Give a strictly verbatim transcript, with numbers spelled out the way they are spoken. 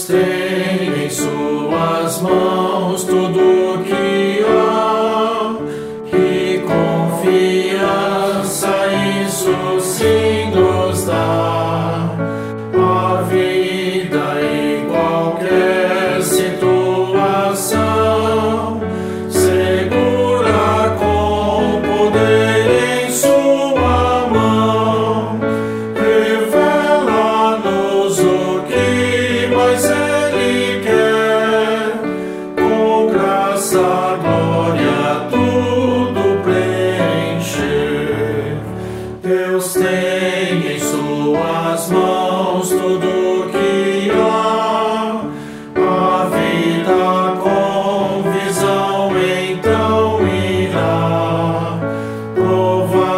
Deus tem em suas mãos tudo que há, e confiança isso sim nos dá. A vida em qualquer situação segura com poder em sua mão, revela-nos o que mais Ele quer, com graça, glória, tudo preencher. Deus tem em suas mãos tudo que há, a vida com visão então irá provar.